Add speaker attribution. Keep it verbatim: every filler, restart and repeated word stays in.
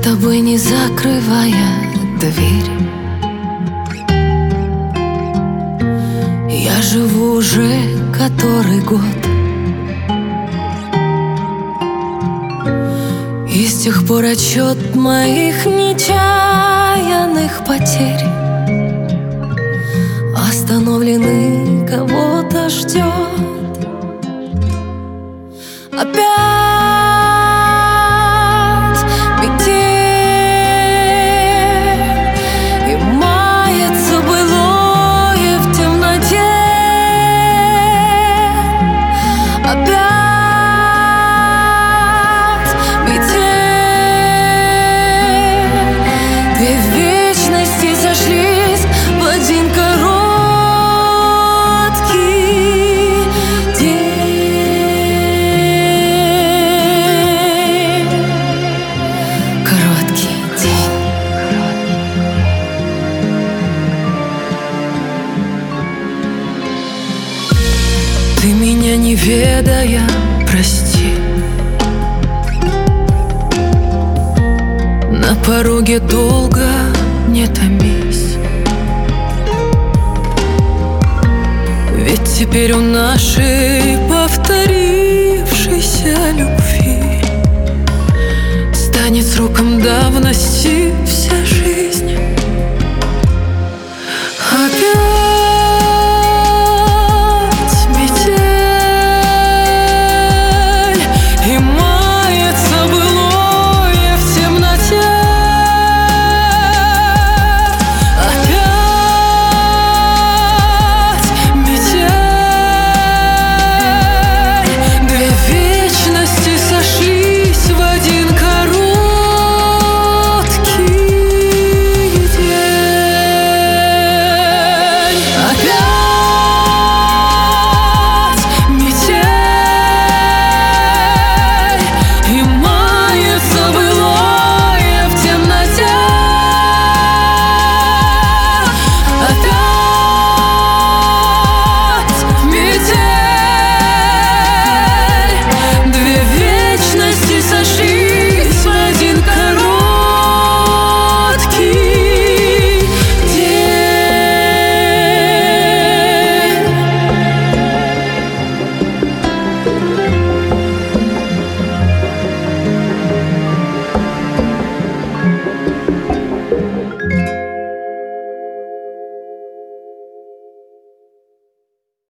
Speaker 1: тобой не закрывая дверь. Я живу уже который год, и с тех пор отчет моих нечаянных потерь остановленный кого-то ждет. Опять метель, и мается былое в темноте. Опять метель, две вечности сошлись в один короткий день. Короткий день. Ты меня не ведая, прости. На пороге долго не томись, ведь теперь у нашей повторившейся любви станет сроком давности вся жизнь. Опять